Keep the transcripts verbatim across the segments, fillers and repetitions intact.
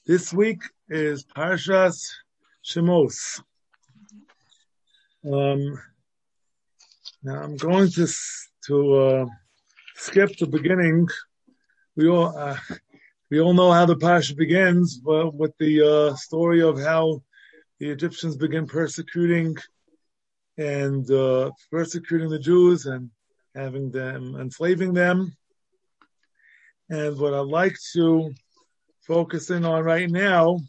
This week is Parshas Shemos. Um, now I'm going to to uh, skip the beginning. We all uh, we all know how the parsha begins, but with the uh, story of how the Egyptians begin persecuting and uh, persecuting the Jews and having them enslaving them. And what I'd like to focus in on right now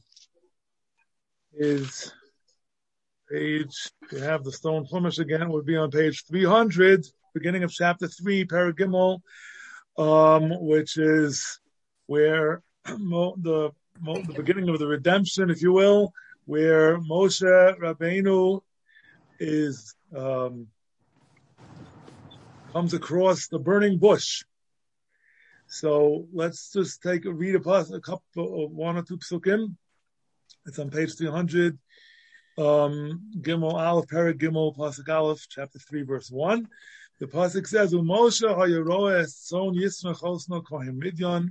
is page, if you have the stone plumish again, it would be on page three hundred, beginning of chapter three, Perek Gimel, um, which is where mo, the, mo, the beginning of the redemption, if you will, where Moshe Rabbeinu is, um, comes across the burning bush. So let's just take a read a, a couple of one or two psukim. It's on page three hundred. Um, Gimel Aleph, Perek Gimel, Pasuk Aleph, chapter three, verse one. The pasuk says, "Moshe hayaroa es tzon yisra chosno kohen Midyan."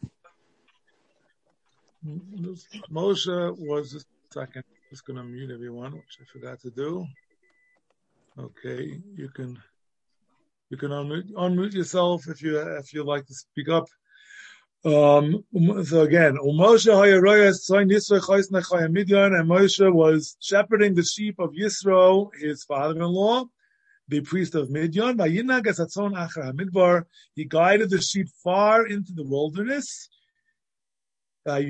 Moshe was just a second. I'm just going to mute everyone, which I forgot to do. Okay, you can. You can unmute, unmute yourself if you if you like to speak up. Um, so again, Moshe and Moshe was shepherding the sheep of Yisro, his father-in-law, the priest of Midian. He guided the sheep far into the wilderness. And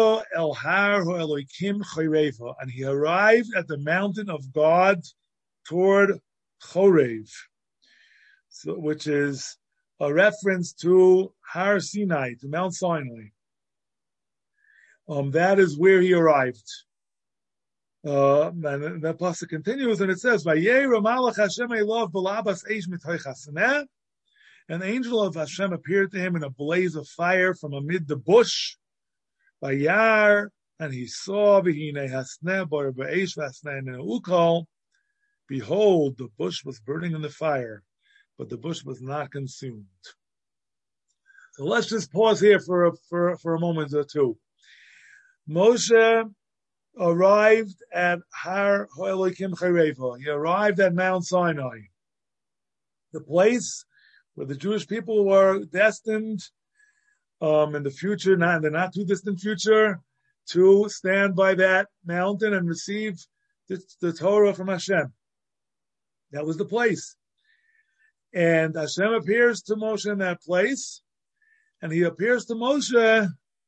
he arrived at the mountain of God toward Chorev. So, which is a reference to Har Sinai, to Mount Sinai. Um, that is where he arrived. Uh, and that pasuk continues, and it says, "Vayera malach Hashem elav balabas eish mitoch hasaneh." An angel of Hashem appeared to him in a blaze of fire from amid the bush. Vayar, and he saw v'hinei hasneh bar ba'eish v'hasneh ne'ukal. Behold, the bush was burning in the fire, but the bush was not consumed. So let's just pause here for a, for, for a moment or two. Moshe arrived at Har Ha'elokim Chorev. He arrived at Mount Sinai, the place where the Jewish people were destined um, in the future, not in the not too distant future, to stand by that mountain and receive the, the Torah from Hashem. That was the place. And Hashem appears to Moshe in that place, and he appears to Moshe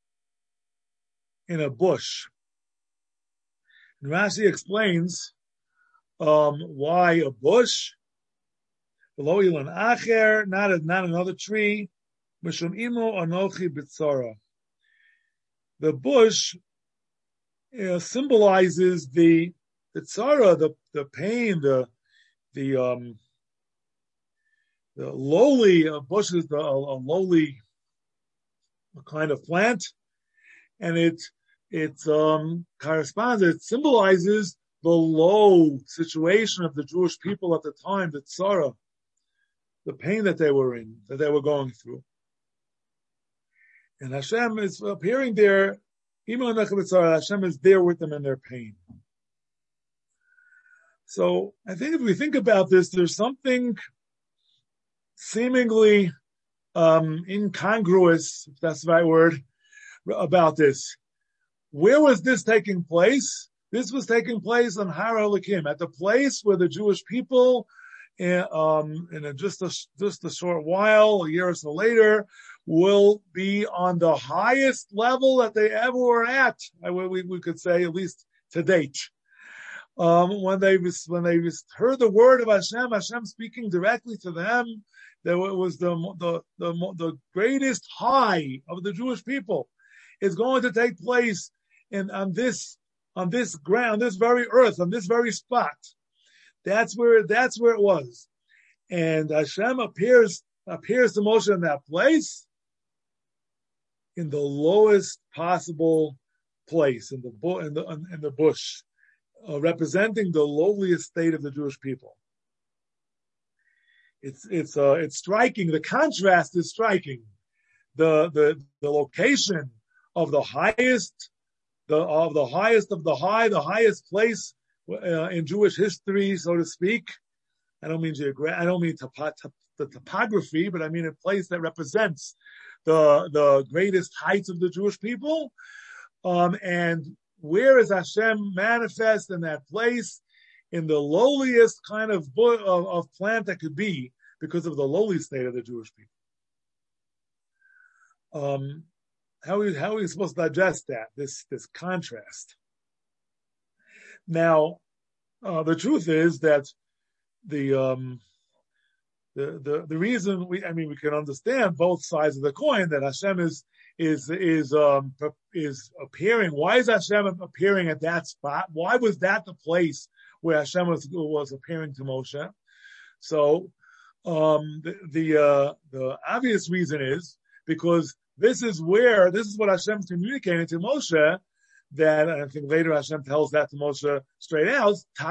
in a bush. And Rashi explains um, why a bush, below Ilan Acher, not, not another tree, Mishum Imo Anochi B'tzara. The bush you know, symbolizes the, the tzara, the, the pain, the, the, um, The lowly uh, bush is the, a, a lowly kind of plant, and it it um, corresponds. It symbolizes the low situation of the Jewish people at the time, the tzara, the pain that they were in, that they were going through. And Hashem is appearing there. Hashem is there with them in their pain. So I think if we think about this, there's something seemingly um, incongruous, if that's the right word, about this. Where was this taking place? This was taking place on Har Ha'elokim, at the place where the Jewish people, in, um, in a, just a just a short while, a year or so later, will be on the highest level that they ever were at. We, we could say, at least to date. Um, when they when they heard the word of Hashem, Hashem speaking directly to them, there was the the the the greatest high of the Jewish people is going to take place in on this on this ground, this very earth, on this very spot. That's where that's where it was, and Hashem appears appears to Moshe in that place, in the lowest possible place, in the in the in the bush. Uh, representing the lowliest state of the Jewish people. It's it's uh, it's striking. The contrast is striking. The the the location of the highest the of the highest of the high, the highest place uh, in Jewish history, so to speak. I don't mean geogra- I don't mean topo- top, the topography, but I mean a place that represents the the greatest heights of the Jewish people. Um, and where is Hashem manifest in that place? In the lowliest kind of, of of plant that could be, because of the lowly state of the Jewish people. Um, how are, how are we supposed to digest that, this, this contrast? Now, uh, the truth is that the, um, the, the, the reason we, I mean, we can understand both sides of the coin, that Hashem is, is, is, um, is appearing. Why is Hashem appearing at that spot? Why was that the place where Hashem was, was appearing to Moshe? So, um, the, the, uh, the obvious reason is because this is where, this is what Hashem's communicating to Moshe, that, and I think later Hashem tells that to Moshe straight out,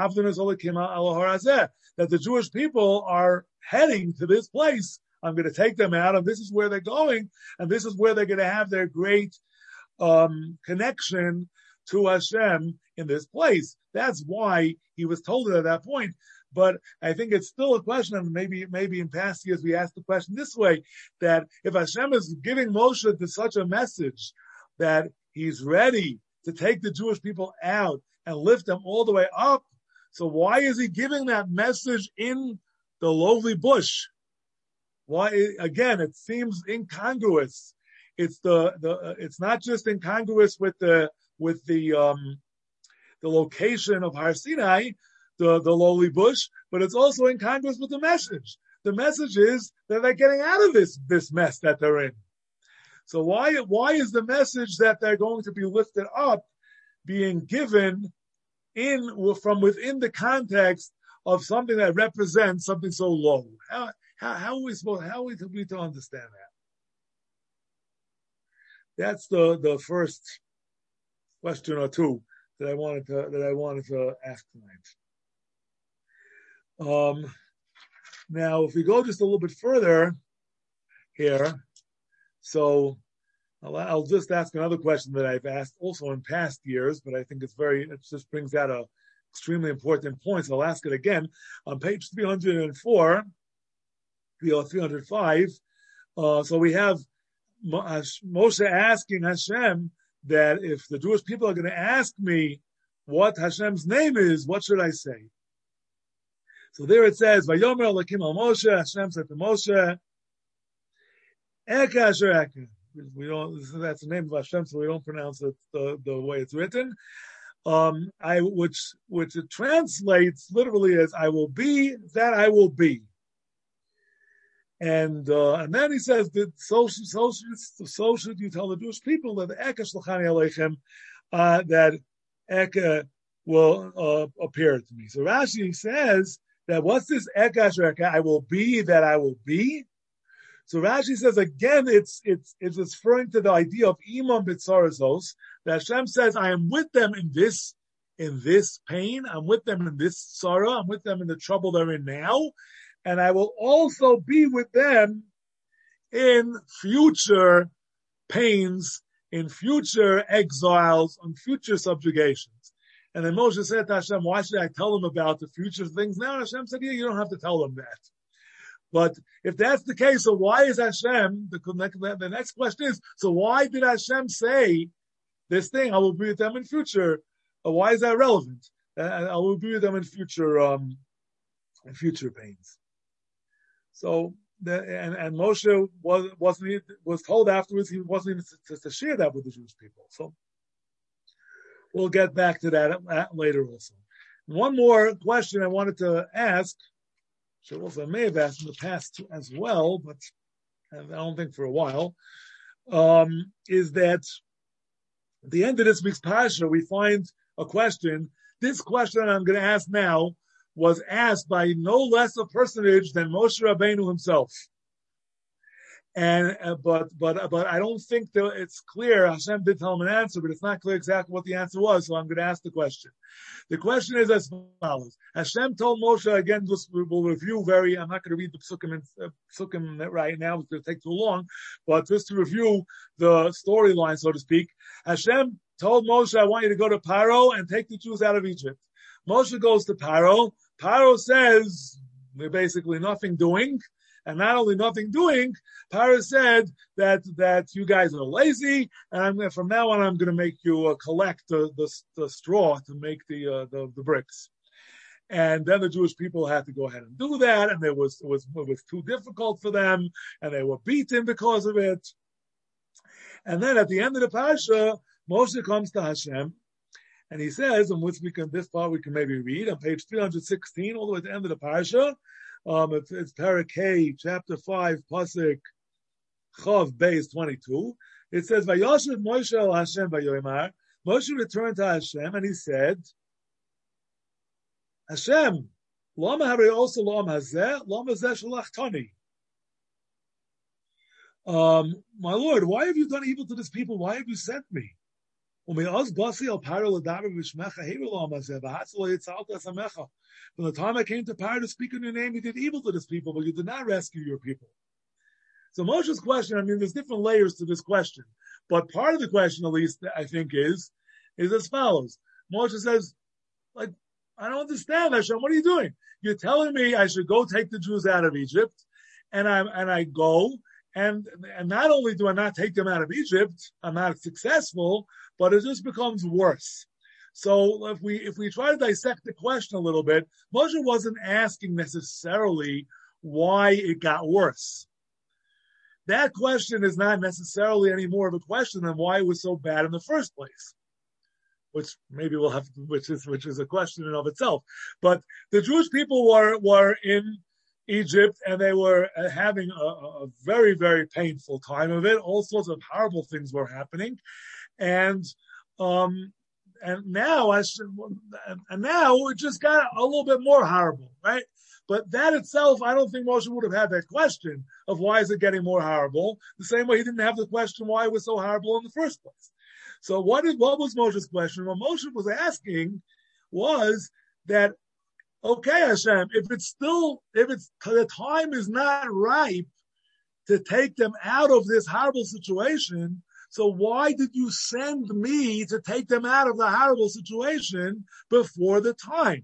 that the Jewish people are heading to this place. I'm going to take them out, and this is where they're going, and this is where they're going to have their great um, connection to Hashem in this place. That's why he was told it at that point. But I think it's still a question, and maybe maybe in past years we asked the question this way, that if Hashem is giving Moshe to such a message that he's ready to take the Jewish people out and lift them all the way up, so why is he giving that message in the lowly bush? Why, again, it seems incongruous. It's the, the, it's not just incongruous with the, with the, um, the location of Har Sinai, the, the lowly bush, but it's also incongruous with the message. The message is that they're getting out of this, this mess that they're in. So why, why is the message that they're going to be lifted up being given in, from within the context of something that represents something so low? How, how, how are we supposed, how are we to, we to understand that? That's the, the first question or two that I wanted to, that I wanted to ask tonight. Um, now, if we go just a little bit further here, so I'll, I'll just ask another question that I've asked also in past years, but I think it's very, it just brings out a extremely important point. So I'll ask it again on page three hundred four, three oh five. Uh, so we have Moshe asking Hashem that if the Jewish people are going to ask me what Hashem's name is, what should I say? So there it says, Vayomer Elokim al Moshe, Hashem said to Moshe, Eka Asher Eka. We don't, that's the name of Hashem, so we don't pronounce it the, the way it's written. Um, I, which, which it translates literally as, I will be that I will be. And, uh, and then he says that so, so, so should you tell the Jewish people that the Eka Shlachani Aleichem, uh, that Eka will, uh, appear to me. So Rashi says, that what's this Eka Asher Eka, I will be that I will be? So Rashi says again, it's it's it's referring to the idea of Imam B'tzarazos, that Hashem says, I am with them in this in this pain, I'm with them in this sorrow, I'm with them in the trouble they're in now, and I will also be with them in future pains, in future exiles, on future subjugations. And then Moshe said to Hashem, why should I tell them about the future things now? And Hashem said, yeah, you don't have to tell them that. But if that's the case, so why is Hashem, the, the next question is, so why did Hashem say this thing, I will be with them in future? Or why is that relevant? I will be with them in future, um, in future pains. So, the, and, and Moshe was, wasn't, was told afterwards he wasn't even to, to share that with the Jewish people. So, we'll get back to that later also. One more question I wanted to ask, which also I may have asked in the past as well, but I don't think for a while, um, is that at the end of this week's Parsha, we find a question. This question I'm going to ask now was asked by no less a personage than Moshe Rabbeinu himself. And, uh, but, but, but I don't think that it's clear. Hashem did tell him an answer, but it's not clear exactly what the answer was. So I'm going to ask the question. The question is as follows. Hashem told Moshe, again, just we'll review very, I'm not going to read the psukim, in, uh, psukim right now. It's going to take too long, but just to review the storyline, so to speak. Hashem told Moshe, I want you to go to Paro and take the Jews out of Egypt. Moshe goes to Paro. Paro says, we're basically nothing doing. And not only nothing doing, Paro said that, that you guys are lazy, and I'm, from now on I'm going to make you uh, collect the, the, the straw to make the, uh, the, the bricks. And then the Jewish people had to go ahead and do that, and it was, it was, it was too difficult for them, and they were beaten because of it. And then at the end of the Parsha, Moshe comes to Hashem, and he says, and which we can, this part we can maybe read on page three hundred sixteen, all the way to the end of the Parsha. Um, it's, it's Parakeh, chapter five, Pasuk Chav Beis twenty-two. It says, Vayoshev Moshe el Hashem vayomer. Moshe returned to Hashem and he said, Hashem, lama harei also lam hazeh, lama zeh shalachtani. Um, my Lord, why have you done evil to this people? Why have you sent me? From the time I came to Paro to speak in your name, you did evil to this people, but you did not rescue your people. So Moshe's question, I mean, there's different layers to this question, but part of the question, at least, I think, is, is as follows. Moshe says, like, I don't understand, Hashem, what are you doing? You're telling me I should go take the Jews out of Egypt, and I and I go, and and not only do I not take them out of Egypt, I'm not successful, but it just becomes worse. So if we if we try to dissect the question a little bit, Moshe wasn't asking necessarily why it got worse. That question is not necessarily any more of a question than why it was so bad in the first place, which maybe we'll have, to, which is which is a question in of itself. But the Jewish people were were in Egypt, and they were having a, a very, very painful time of it. All sorts of horrible things were happening, and um, and now I should, and now it just got a little bit more horrible, right? But that itself, I don't think Moshe would have had that question of why is it getting more horrible. The same way he didn't have the question why it was so horrible in the first place. So what is what was Moshe's question? What Moshe was asking was that, okay, Hashem, if it's still, if it's, the time is not ripe to take them out of this horrible situation, so why did you send me to take them out of the horrible situation before the time?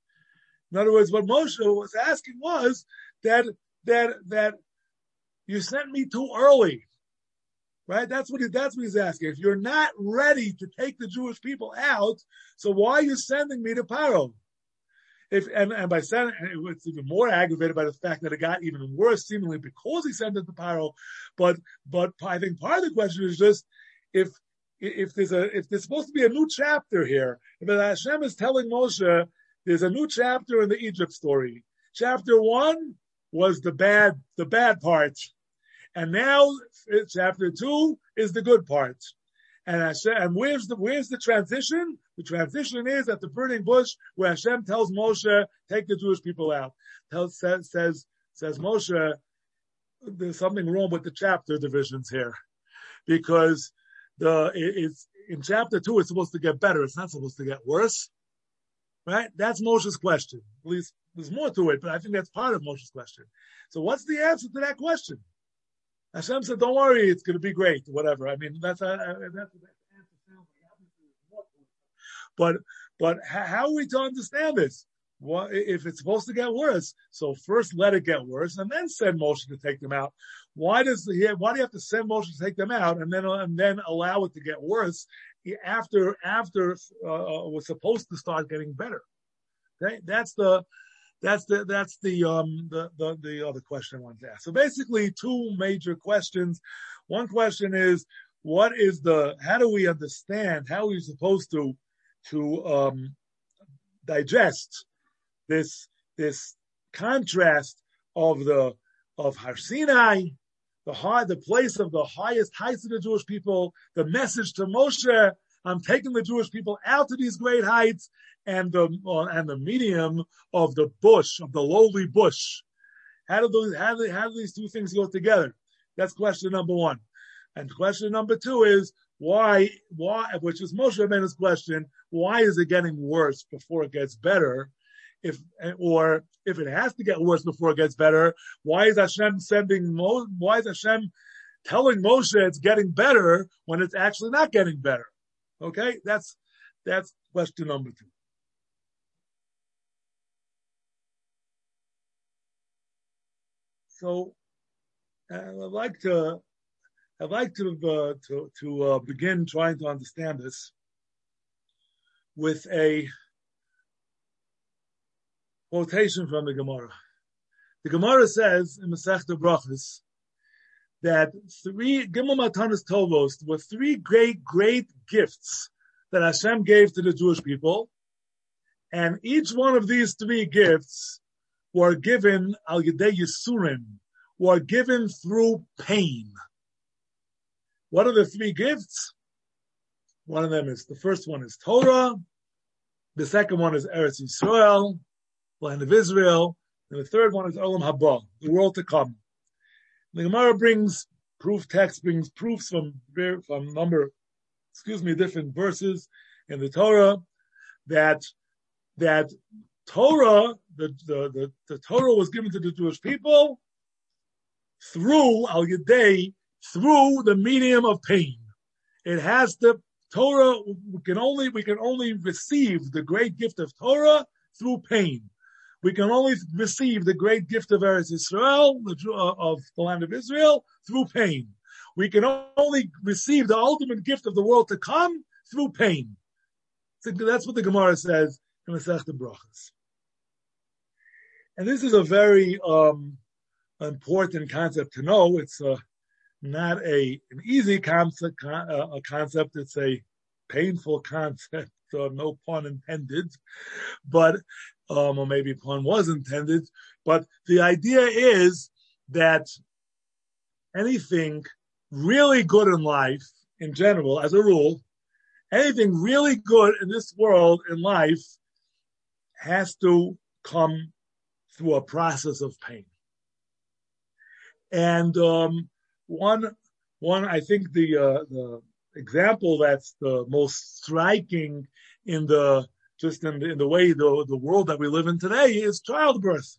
In other words, what Moshe was asking was that, that, that you sent me too early. Right? That's what he, that's what he's asking. If you're not ready to take the Jewish people out, so why are you sending me to Paro? If, and, and by sending, it's even more aggravated by the fact that it got even worse, seemingly because he sent it to Paro. But, but I think part of the question is just, if, if there's a, if there's supposed to be a new chapter here, if Hashem is telling Moshe, there's a new chapter in the Egypt story. Chapter one was the bad, the bad part. And now chapter two is the good part. And Hashem, and where's the, where's the transition? The transition is at the burning bush where Hashem tells Moshe, take the Jewish people out. Tells, says, says, says Moshe, there's something wrong with the chapter divisions here. Because the, it, it's, in chapter two, it's supposed to get better. It's not supposed to get worse. Right? That's Moshe's question. At least there's more to it, but I think that's part of Moshe's question. So what's the answer to that question? Hashem said, don't worry, it's going to be great, whatever. I mean, that's, uh, that's, that's the answer. But, but how are we to understand this? Well, if it's supposed to get worse, so first let it get worse and then send Moshe to take them out. Why does he, why do you have to send Moshe to take them out and then, and then allow it to get worse after, after, uh, was supposed to start getting better? Okay. That's the, That's the that's the um the, the the other question I wanted to ask. So basically, two major questions. One question is, what is the how do we understand how are we supposed to to um digest this this contrast of the of Har Sinai, the high the place of the highest heights of the Jewish people, the message to Moshe, I'm taking the Jewish people out to these great heights, and the uh, and the medium of the bush, of the lowly bush. How do those how do, how do these two things go together? That's question number one. And question number two is why why which is Moshe Rabbeinu's question, why is it getting worse before it gets better? If or if it has to get worse before it gets better, why is Hashem sending Mo, why is Hashem telling Moshe it's getting better when it's actually not getting better? Okay, that's that's question number two. So uh, I'd like to I'd like to uh, to to uh, begin trying to understand this with a quotation from the Gemara. The Gemara says in Masechta Brachos that three Gimel Matanos Tovos were three great, great gifts that Hashem gave to the Jewish people, and each one of these three gifts were given al Yedei Yisurim, were given through pain. What are the three gifts? One of them is, the first one is Torah, the second one is Eretz Yisrael, land of Israel, and the third one is Olam Haba, the world to come. The Gemara brings proof text, brings proofs from from number, excuse me, different verses in the Torah that that Torah, the the the, the Torah was given to the Jewish people through al Yedei, through the medium of pain. It has the Torah. We can only we can only receive the great gift of Torah through pain. We can only receive the great gift of Eretz Yisrael, of the land of Israel, through pain. We can only receive the ultimate gift of the world to come through pain. So that's what the Gemara says in Masechta Brachos. And this is a very um, important concept to know. It's uh, not a an easy concept. Uh, a concept. It's a painful concept. So no pun intended, but. Um, or maybe pun was intended, but the idea is that anything really good in life, in general, as a rule, anything really good in this world, in life, has to come through a process of pain. And um, one, one, I think the uh, the example that's the most striking in the just in the, in the way the, the world that we live in today is childbirth.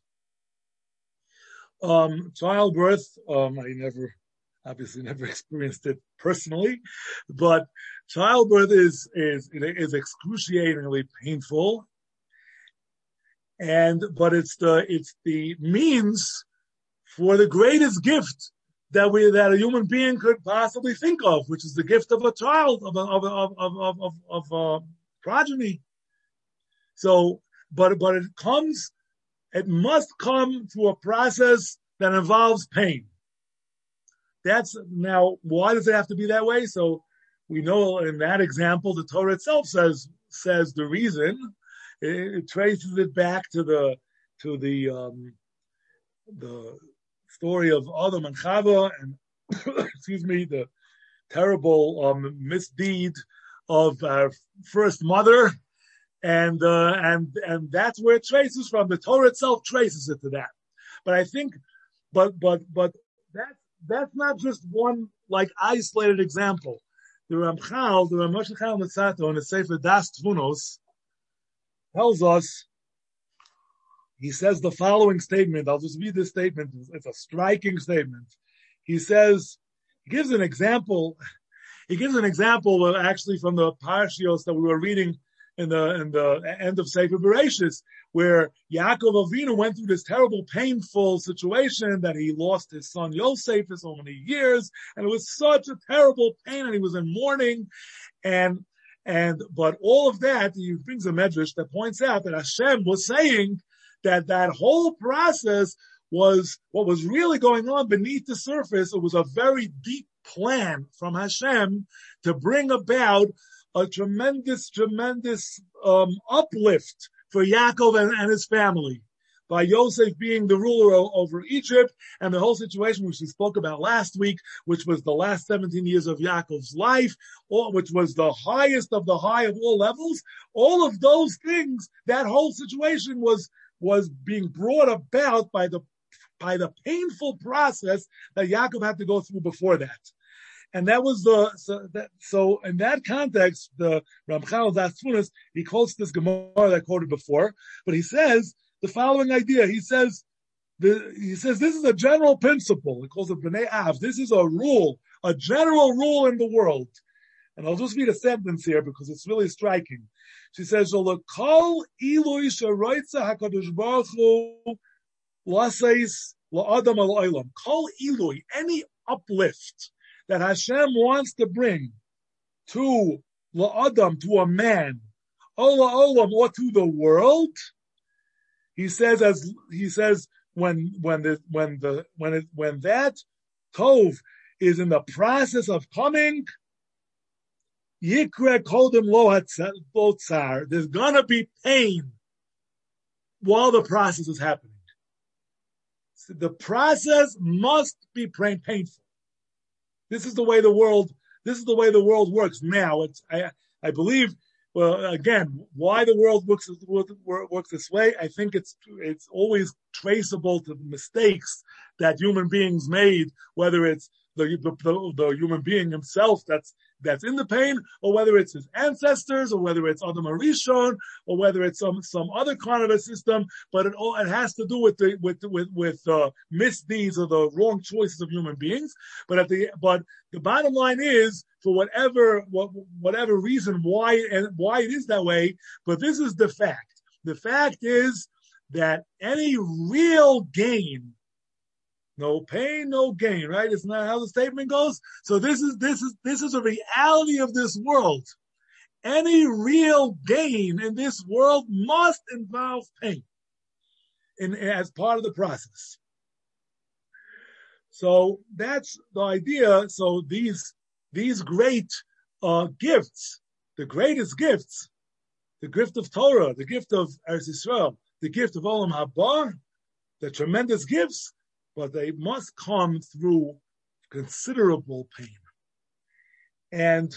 Um, childbirth, um, I never, obviously never experienced it personally, but childbirth is, is, is excruciatingly painful. And, but it's the, it's the means for the greatest gift that we, that a human being could possibly think of, which is the gift of a child, of a, of, of, of, of, of, of, progeny. So, but, but it comes, it must come through a process that involves pain. That's, now, why does it have to be that way? So, we know in that example, the Torah itself says, says the reason. It, it traces it back to the, to the, um, the story of Adam and Chava and, excuse me, the terrible, um, misdeed of our first mother. And, uh, and, and that's where it traces from. The Torah itself traces it to that. But I think, but, but, but that's, that's not just one, like, isolated example. The Ramchal, the Ramosh Chaim Latzato in the Sefer Das Tvunos tells us, he says the following statement. I'll just read this statement. It's a striking statement. He says, he gives an example, he gives an example of actually from the Parshios that we were reading in the, in the end of Sefer Bereshis, where Yaakov Avinu went through this terrible, painful situation that he lost his son Yosef for so many years, and it was such a terrible pain, and he was in mourning, and, and, but all of that, he brings a medrash that points out that Hashem was saying that that whole process was, what was really going on beneath the surface, it was a very deep plan from Hashem to bring about a tremendous, tremendous um, uplift for Yaakov and, and his family by Yosef being the ruler o- over Egypt and the whole situation which we spoke about last week, which was the last seventeen years of Yaakov's life, or, which was the highest of the high of all levels. All of those things, that whole situation was was being brought about by the by the painful process that Yaakov had to go through before that. And that was the, so, that, so in that context, the Ramchal Das Tvunos, he quotes this Gemara that I quoted before, but he says the following idea. He says, the, he says, this is a general principle. He calls it B'nai Av. This is a rule, a general rule in the world. And I'll just read a sentence here because it's really striking. She says, "Kol ilui sheroitza hakadosh baruch hu laseis la'adam al'olam." Kol ilui, any uplift that Hashem wants to bring to la'adam, to a man, ola olam, or to the world, he says, as he says, when when the when the when it when that tov is in the process of coming. Yikre kodem lo hatzar. There's gonna be pain while the process is happening. So the process must be painful. This is the way the world. This is the way the world works now. It's I I believe. Well, again, why the world works works this way? I think it's it's always traceable to the mistakes that human beings made, whether it's the the, the human being himself that's that's in the pain, or whether it's his ancestors, or whether it's Adam Arishon, or whether it's some some other kind of a system. But it all it has to do with the with with with uh, misdeeds or the wrong choices of human beings. But at the but the bottom line is, for whatever what, whatever reason why and why it is that way. But this is the fact. The fact is that any real gain. No pain, no gain, right? Isn't that how the statement goes? So this is, this is, this is a reality of this world. Any real gain in this world must involve pain in, as part of the process. So that's the idea. So these, these great, uh, gifts, the greatest gifts, the gift of Torah, the gift of Eretz Yisrael, the gift of Olam Haba, the tremendous gifts, but they must come through considerable pain. And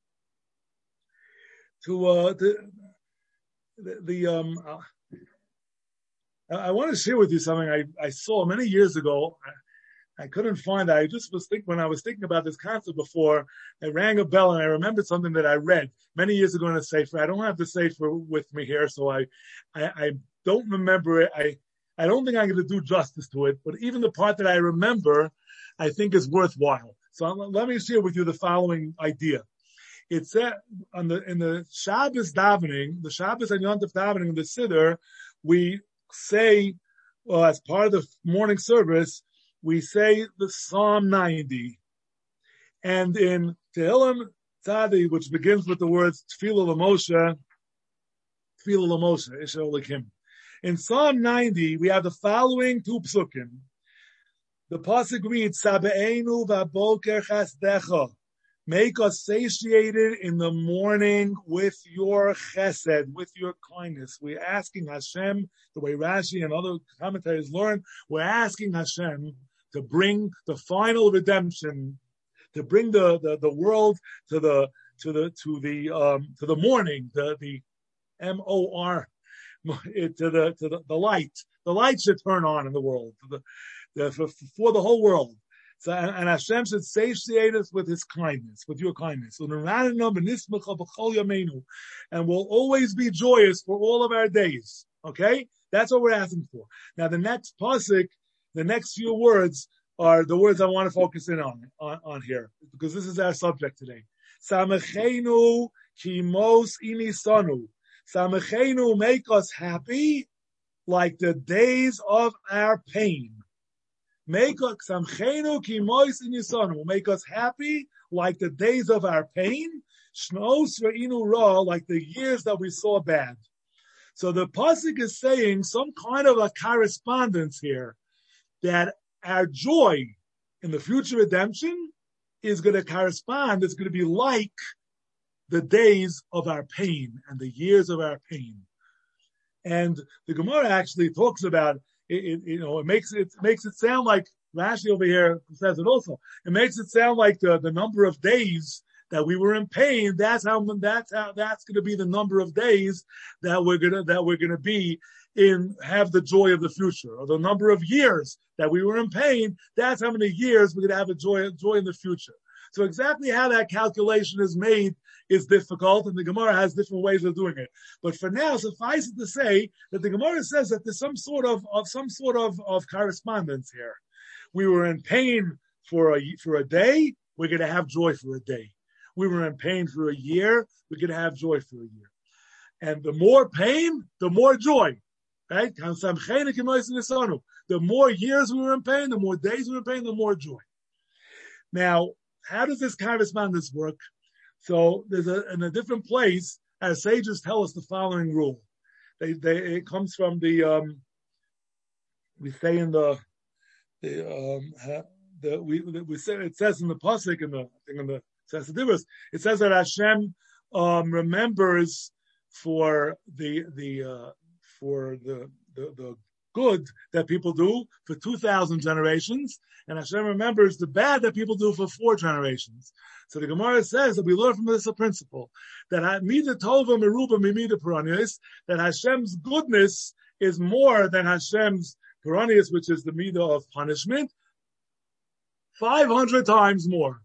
to uh, the the, the um, uh, I, I want to share with you something I, I saw many years ago. I, I couldn't find it. I just was thinking when I was thinking about this concept before. It rang a bell, and I remembered something that I read many years ago in a sefer. I don't have the sefer with me here, so I I, I don't remember it. I I don't think I'm going to do justice to it, but even the part that I remember, I think is worthwhile. So let me share with you the following idea. It's said on the in the Shabbos davening, the Shabbos and Yom Tov davening in the Siddur, we say, well, as part of the morning service, we say the Psalm ninety, and in Tehillim Tzadi, which begins with the words Tefillah L'Moshe, Tefillah L'Moshe, Isha Olekim. In Psalm ninety, we have the following two psukim. The pasuk reads, Sabe'enu v'aboker chasdecha. Make us satiated in the morning with your chesed, with your kindness. We're asking Hashem, the way Rashi and other commentators learn, we're asking Hashem to bring the final redemption, to bring the, the, the world to the to the to the um to the morning, the the M O R to the to the, the light. The light should turn on in the world, to the, the, for, for the whole world. So, and, and Hashem should satiate us with His kindness, with your kindness. And we'll always be joyous for all of our days. Okay? That's what we're asking for. Now, the next pasuk, the next few words are the words I want to focus in on, on, on here, because this is our subject today. Samechenu kimos inisanu. Samechenu, make us happy like the days of our pain. Make us samchenu kimois inisanu. Make us happy like the days of our pain. Shnos re'inu ra, like the years that we saw bad. So the pasuk is saying some kind of a correspondence here, that our joy in the future redemption is going to correspond. It's going to be like the days of our pain and the years of our pain. And the Gemara actually talks about it, it, you know, it makes it makes it sound like Rashi over here says it also. It makes it sound like the, the number of days that we were in pain. That's how that's how that's going to be the number of days that we're gonna that we're gonna be in have the joy of the future, or the number of years that we were in pain. That's how many years we're gonna have a joy joy in the future. So exactly how that calculation is made is difficult, and the Gemara has different ways of doing it. But for now, suffice it to say that the Gemara says that there's some sort of, of some sort of, of correspondence here. We were in pain for a for a day, we're going to have joy for a day. we were in pain for a year, we could have joy for a year. And the more pain, the more joy. Right? The more years we were in pain, the more days we were in pain, the more joy. Now, how does this correspondence work? So there's a, in a different place, as sages tell us the following rule. They, they, it comes from the, um, we say in the, the, um, the we, we say, it says in the pasuk in the, I think in the, it says the difference. It says that Hashem, um, remembers for the, the, uh, for the, the, the good that people do for two thousand generations, and Hashem remembers the bad that people do for four generations. So the Gemara says that we learn from this a principle, that Mida Tova Meruba Mimida Peranius, that Hashem's goodness is more than Hashem's Peranius, which is the Mida of punishment, five hundred times more.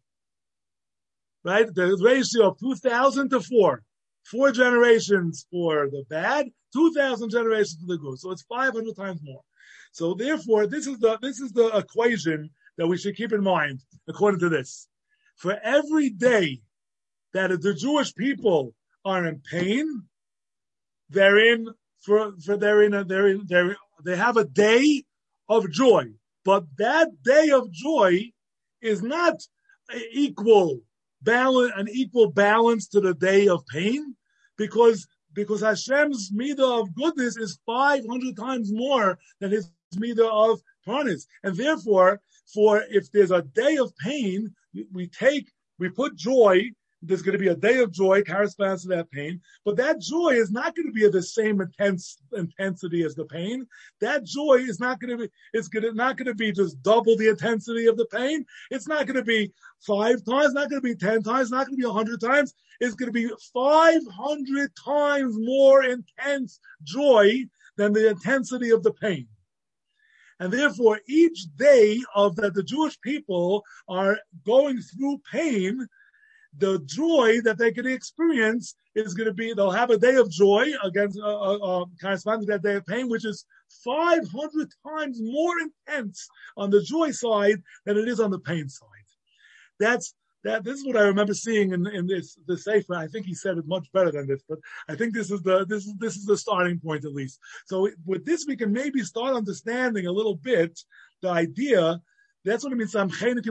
Right? The ratio of two thousand to four. Four generations for the bad, two thousand generations for the good. So it's five hundred times more. So therefore, this is the, this is the equation that we should keep in mind, according to this. For every day that the Jewish people are in pain, they're in, for, for they're in, a, they're in, they're, they have a day of joy. But that day of joy is not equal balance, an equal balance to the day of pain, because because Hashem's midah of goodness is five hundred times more than his midah of pranis, and therefore, for if there's a day of pain, we take we put joy. There's going to be a day of joy corresponds to that pain, but that joy is not going to be of the same intense intensity as the pain. That joy is not going to be, it's going to, not going to be just double the intensity of the pain. It's not going to be five times, not going to be ten times, not going to be a hundred times. It's going to be five hundred times more intense joy than the intensity of the pain. And therefore, each day of that the Jewish people are going through pain, the joy that they can experience is going to be, they'll have a day of joy against, uh, uh, uh, corresponding to that day of pain, which is five hundred times more intense on the joy side than it is on the pain side. That's, that, this is what I remember seeing in, in this, the Sefer. I think he said it much better than this, but I think this is the, this is, this is the starting point at least. So with this, we can maybe start understanding a little bit the idea. That's what it means,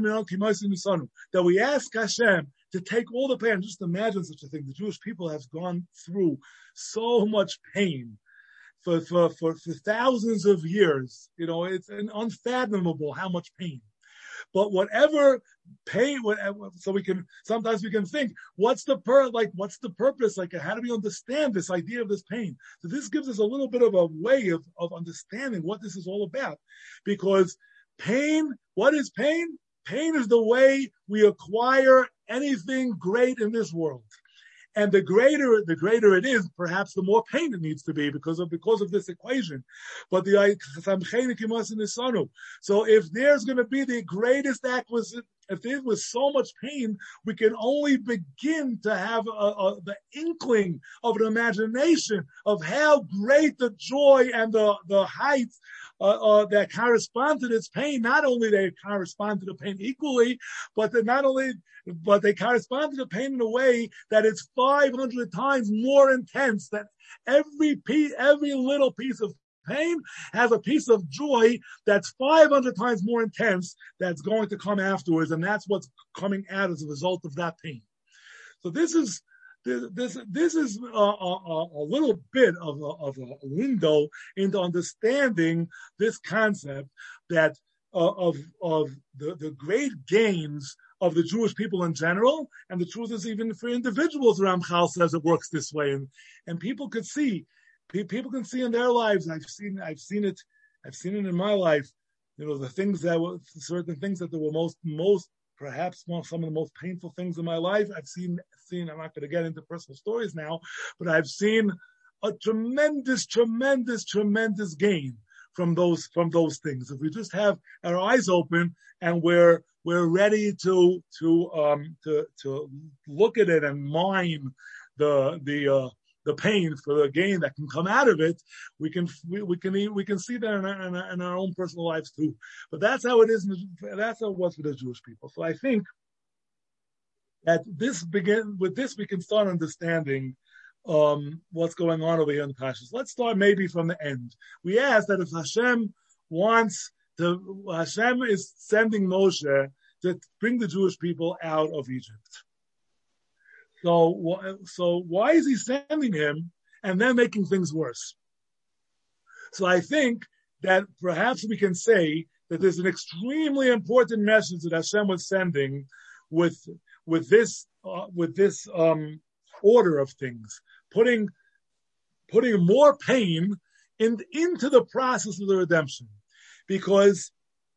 that we ask Hashem to take all the pain. Just imagine such a thing. The Jewish people have gone through so much pain for, for, for, for thousands of years. You know, it's unfathomable how much pain. But whatever pain, whatever, so we can, sometimes we can think, what's the per, like, what's the purpose? Like, how do we understand this idea of this pain? So this gives us a little bit of a way of, of understanding what this is all about. Because pain, what is pain? Pain is the way we acquire anything great in this world. And the greater, the greater it is, perhaps the more pain it needs to be because of, because of this equation. But the, so if there's going to be the greatest acquisition, if there was so much pain, we can only begin to have a, a, the inkling of an imagination of how great the joy and the, the heights uh, uh, that correspond to this pain. Not only they correspond to the pain equally, but they not only, but they correspond to the pain in a way that it's five hundred times more intense. That every piece, every little piece of pain has a piece of joy that's five hundred times more intense that's going to come afterwards, and that's what's coming out as a result of that pain. So this is this this, this is a, a, a little bit of a, of a window into understanding this concept that uh, of of the, the great gains of the Jewish people in general, and the truth is even for individuals. Ramchal says it works this way, and and people could see. People can see in their lives. I've seen, I've seen it, I've seen it in my life. You know, the things that were, certain things that were most, most, perhaps some of the most painful things in my life. I've seen, seen, I'm not going to get into personal stories now, but I've seen a tremendous, tremendous, tremendous gain from those, from those things. If we just have our eyes open and we're, we're ready to, to, um, to, to look at it and mine the, the, uh, the pain for the gain that can come out of it, we can we, we can we can see that in our, in our, in our own personal lives too. But that's how it is. That's how it was for the Jewish people. So I think that this begin with this we can start understanding um, what's going on over here in Pashas. Let's start maybe from the end. We asked that if Hashem wants to, Hashem is sending Moshe to bring the Jewish people out of Egypt. So, so why is he sending him and then making things worse? So I think that perhaps we can say that there's an extremely important message that Hashem was sending with with this uh, with this um, order of things, putting putting more pain in, into the process of the redemption, because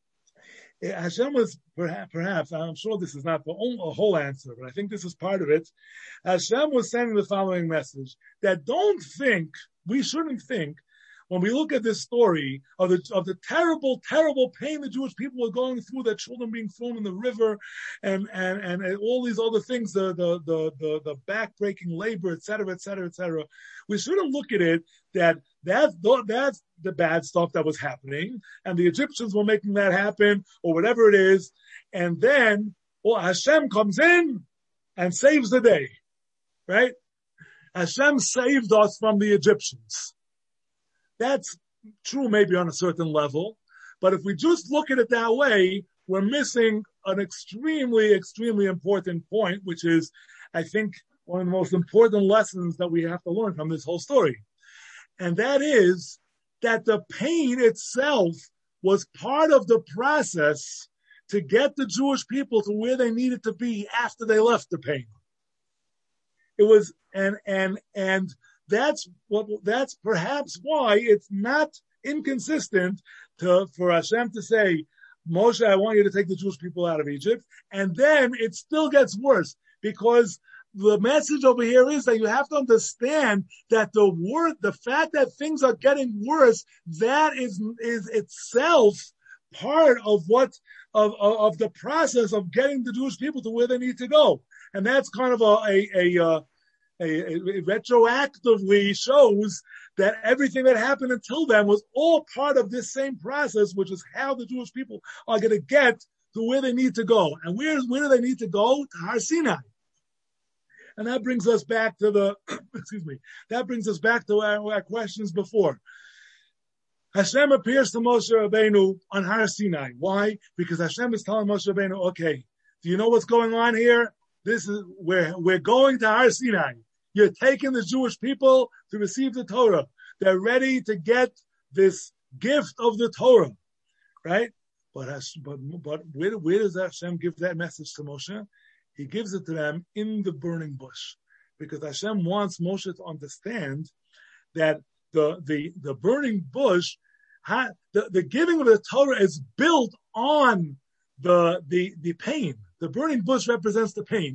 Hashem was perhaps, perhaps I'm sure this is not the whole, whole answer, but I think this is part of it. Hashem was sending the following message: that don't think, we shouldn't think, when we look at this story of the of the terrible, terrible pain the Jewish people were going through, their children being thrown in the river, and and and, and all these other things, the the the the, the back-breaking labor, et cetera, et cetera, et cetera. We shouldn't look at it that that's that's the bad stuff that was happening, and the Egyptians were making that happen, or whatever it is, and then well, Hashem comes in and saves the day, right? Hashem saved us from the Egyptians. That's true maybe on a certain level, but if we just look at it that way, we're missing an extremely, extremely important point, which is, I think, one of the most important lessons that we have to learn from this whole story. And that is that the pain itself was part of the process to get the Jewish people to where they needed to be after they left the pain. It was, and, and, and, That's what. That's perhaps why it's not inconsistent to for Hashem to say, Moshe, I want you to take the Jewish people out of Egypt, and then it still gets worse, because the message over here is that you have to understand that the word, the fact that things are getting worse, that is is itself part of what of of, of the process of getting the Jewish people to where they need to go, and that's kind of a a. a uh, It retroactively shows that everything that happened until then was all part of this same process, which is how the Jewish people are going to get to where they need to go. And where, where do they need to go? To Har Sinai. And that brings us back to the, excuse me, that brings us back to our, our questions before. Hashem appears to Moshe Rabbeinu on Har Sinai. Why? Because Hashem is telling Moshe Rabbeinu, okay, do you know what's going on here? This is where we're going to Har Sinai. You're taking the Jewish people to receive the Torah. They're ready to get this gift of the Torah, right? But but, but where, where does Hashem give that message to Moshe? He gives it to them in the burning bush, because Hashem wants Moshe to understand that the the the burning bush, the, the giving of the Torah is built on the the the pain. The burning bush represents the pain.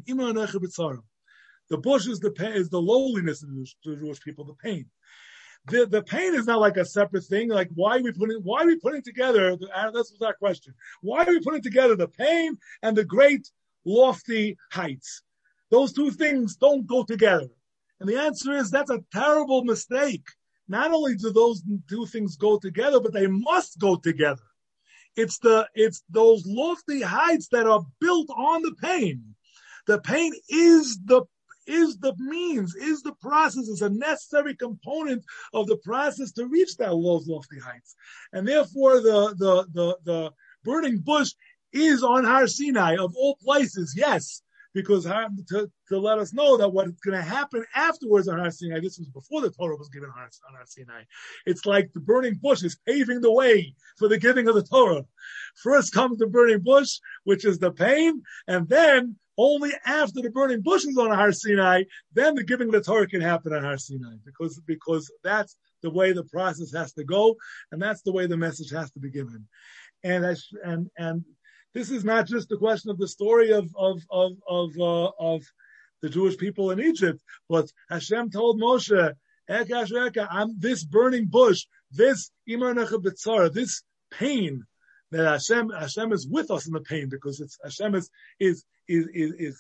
The bush is the pain, is the lowliness of the Jewish people, the pain. The the pain is not like a separate thing. Like why are we putting why are we putting together? That's our question. Why are we putting together the pain and the great lofty heights? Those two things don't go together. And the answer is that's a terrible mistake. Not only do those two things go together, but they must go together. It's the, it's those lofty heights that are built on the pain. The pain is the, is the means, is the process, is a necessary component of the process to reach that those lofty heights. And therefore the, the, the, the burning bush is on Har Sinai of all places, yes, because to, to let us know that what's going to happen afterwards on Har Sinai, this was before the Torah was given on Har Sinai. It's like the burning bush is paving the way for the giving of the Torah. First comes the burning bush, which is the pain, and then only after the burning bush is on Har Sinai, then the giving of the Torah can happen on Har Sinai, because, because that's the way the process has to go, and that's the way the message has to be given. And, and, and, This is not just the question of the story of of of of, uh, of the Jewish people in Egypt, but Hashem told Moshe, Eka Eka, I'm this burning bush, this Imar Necha B'tzara, this pain that Hashem Hashem is with us in the pain, because it's Hashem is is is is, is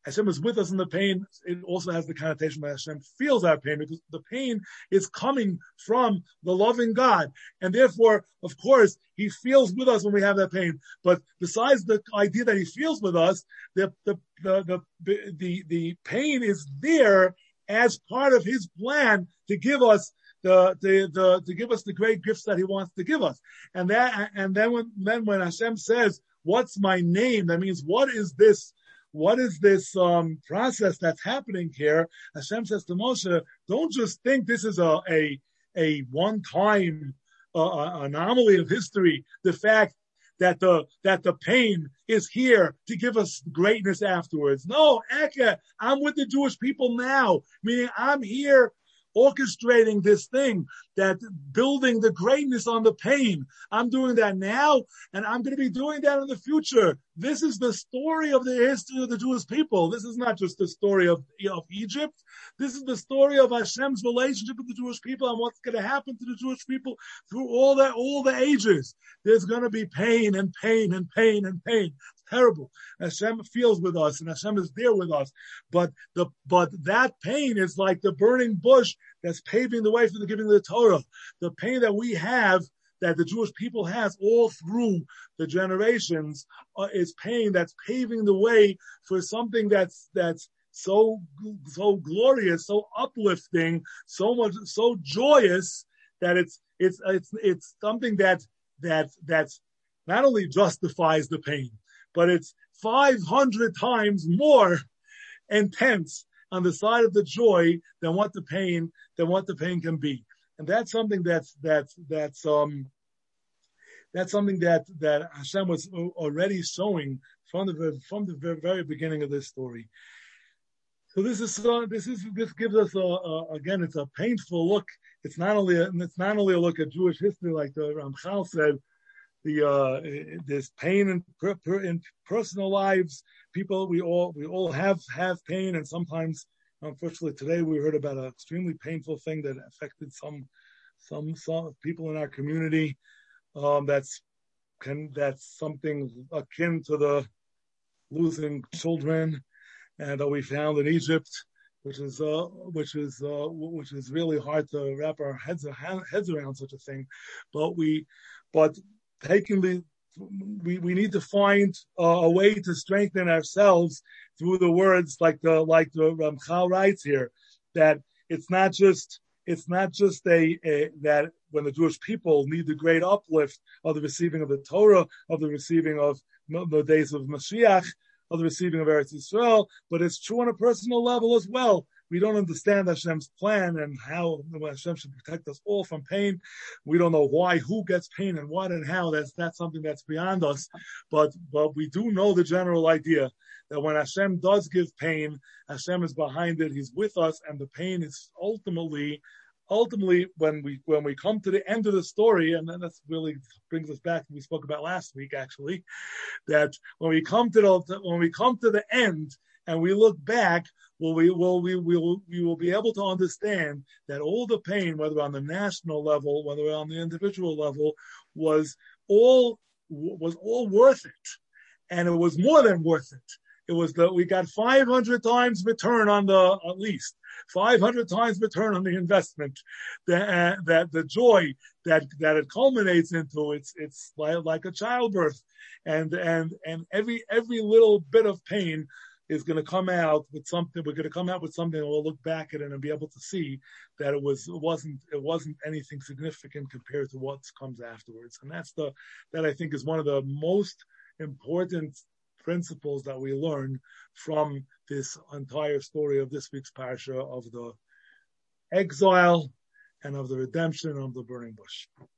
Hashem is with us in the pain. It also has the connotation that Hashem feels our pain, because the pain is coming from the loving God. And therefore, of course, he feels with us when we have that pain. But besides the idea that he feels with us, the, the, the, the, the, the pain is there as part of his plan to give us the, the, the, to give us the great gifts that he wants to give us. And that, and then when, then when Hashem says, what's my name? That means, what is this? What is this um, process that's happening here? Hashem says to Moshe, don't just think this is a a, a one-time uh, anomaly of history. The fact that the that the pain is here to give us greatness afterwards. No, Eke, I'm with the Jewish people now, meaning I'm here orchestrating this thing, that building the greatness on the pain. I'm doing that now, and I'm going to be doing that in the future. This is the story of the history of the Jewish people. This is not just the story of, of Egypt. This is the story of Hashem's relationship with the Jewish people and what's going to happen to the Jewish people through all that, all the ages. There's going to be pain and pain and pain and pain. Terrible. Hashem feels with us, and Hashem is there with us. But the but that pain is like the burning bush that's paving the way for the giving of the Torah. The pain that we have, that the Jewish people has all through the generations, uh, is pain that's paving the way for something that's that's so so glorious, so uplifting, so much so joyous, that it's it's it's it's something that that that's not only justifies the pain, but it's five hundred times more intense on the side of the joy than what the pain, than what the pain can be. And that's something that's, that's, that's, um, that's something that, that Hashem was already showing from the, from the very beginning of this story. So this is, uh, this is, this gives us a, a, again, it's a painful look. It's not only, a, it's not only a look at Jewish history, like the Ramchal said. The uh, there's pain in, per, per, in personal lives. People, we all we all have have pain, and sometimes, unfortunately, today we heard about an extremely painful thing that affected some some some people in our community. Um, that's can that's something akin to the losing children, and uh, we found in Egypt, which is uh, which is uh, which is really hard to wrap our heads heads around such a thing, but we but. Taking the, we, we need to find uh, a way to strengthen ourselves through the words like the like the Ramchal writes here, that it's not just it's not just a, a that when the Jewish people need the great uplift of the receiving of the Torah, of the receiving of the days of Mashiach, of the receiving of Eretz Yisrael, but it's true on a personal level as well. We don't understand Hashem's plan and how Hashem should protect us all from pain. We don't know why, who gets pain and what and how. That's that's something that's beyond us. But but we do know the general idea that when Hashem does give pain, Hashem is behind it. He's with us, and the pain is ultimately, ultimately when we when we come to the end of the story, and then that's really brings us back to what we spoke about last week, actually, that when we come to the when we come to the end and we look back, well, we will we will we will be able to understand that all the pain, whether on the national level, whether on the individual level, was all was all worth it, and it was more than worth it. It was that we got five hundred times return on the, at least five hundred times return on the investment. That uh, that the joy that that it culminates into, it's it's like, like a childbirth, and and and every every little bit of pain is going to come out with something. We're going to come out with something, and we'll look back at it and be able to see that it was it wasn't it wasn't anything significant compared to what comes afterwards. And that's the that I think is one of the most important principles that we learn from this entire story of this week's parsha, of the exile and of the redemption of the burning bush.